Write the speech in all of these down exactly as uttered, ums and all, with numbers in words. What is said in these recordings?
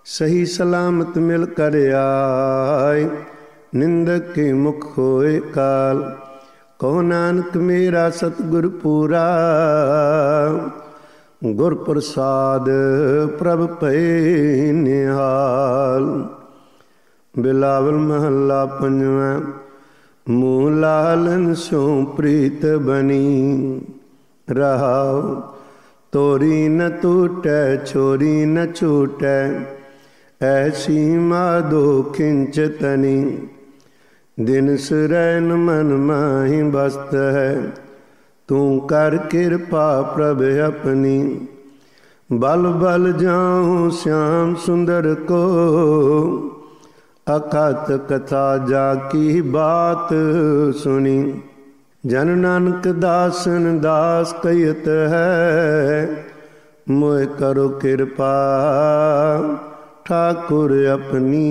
सही सलामत मिल कर आए, निंदक के मुख होए काल। कहो नानक मेरा सतगुर पूरा, गुर प्रसाद प्रभ पए निहाल। बिलावल महला पंजवां। मूह लालन स्यों प्रीत बनी, रहाओ तोरी न टूटै छोरी न छूटै, ऐसी माधो खिंच तनी। दिन सुरैन मन माही बसत है, तू कर कृपा प्रभ अपनी। बल बल जाऊं श्याम सुंदर को, अकथ कथा जाकी बात सुनी। जन नानक दासन दास कहित है, मोह करो कृपा ठाकुर अपनी।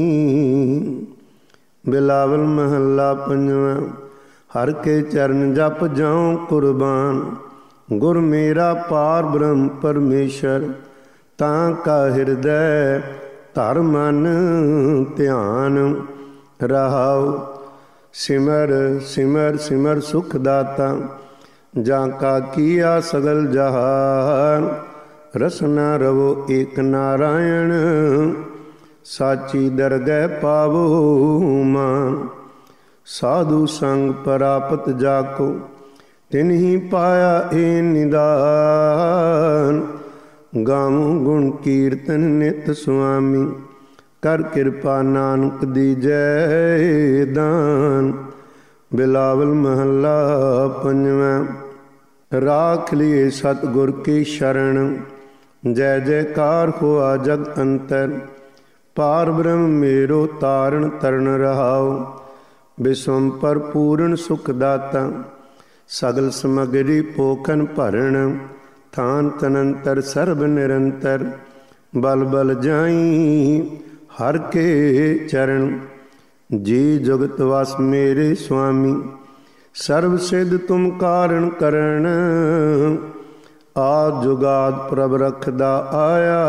बिलावल महला पंजवां। हर के चरण जप जाऊं कुर्बान, गुर मेरा पार ब्रह्म परमेश्वर। तां का हृदय धर मन ध्यान, रहाओ सिमर सिमर सिमर सुख दाता। जाका किया सगल जहान, रसना रवो एक नारायण। साची दरगह पावो मान, साधु संग प्राप्त जाको। तिन्ही पाया ए निदान, गाऊं गुण कीर्तन नित स्वामी। कर कृपा नानक दीजै दान। बिलावल महला पंजवां। राख लिए सतगुर की शरण, जय जयकार हुआ जग अंतर। पार ब्रह्म मेरो तारण तरण, रहाओ विश्वम पर पूर्ण सुख दाता। सगल समगरी पोखन भरण, थान तनंतर सर्ब निरंतर। बल बल जाई हर के चरण, जी जुगत वास मेरे स्वामी। सर्व सिद्ध तुम कारण करण, आद जुगाद प्रभ रखदा आया।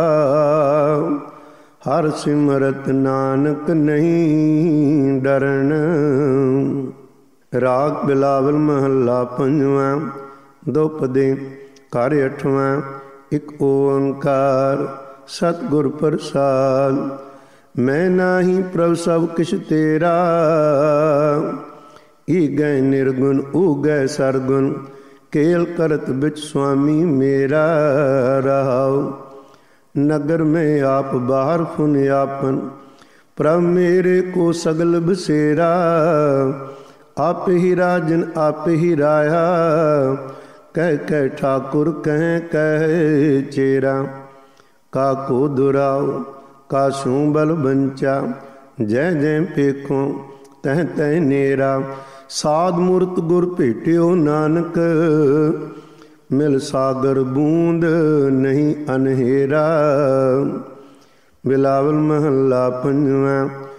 हर सिमरत नानक नहीं डरन। राग बिलावल महला पंजवां। दोपदे घर अठवां। एक ओंकार सतगुर प्रसाद। मैं नाही प्रभ सब किछ तेरा, ईगै निर्गुण उगै सरगुण। केल करत बिच स्वामी मेरा, रहाओ नगर में आप बाहर फुन आपन। प्रभ मेरे को सगल बसेरा, आप ही राजन आप ही राया। कह कह ठाकुर कह कह चेरा। काको दुराओ कासू बल बंचा, जय जय पेखो तह तह नेरा। साध मूरत गुर भेटियो नानक, मिल सागर बूंद नहीं अनहेरा। बिलावल महला पंजवां।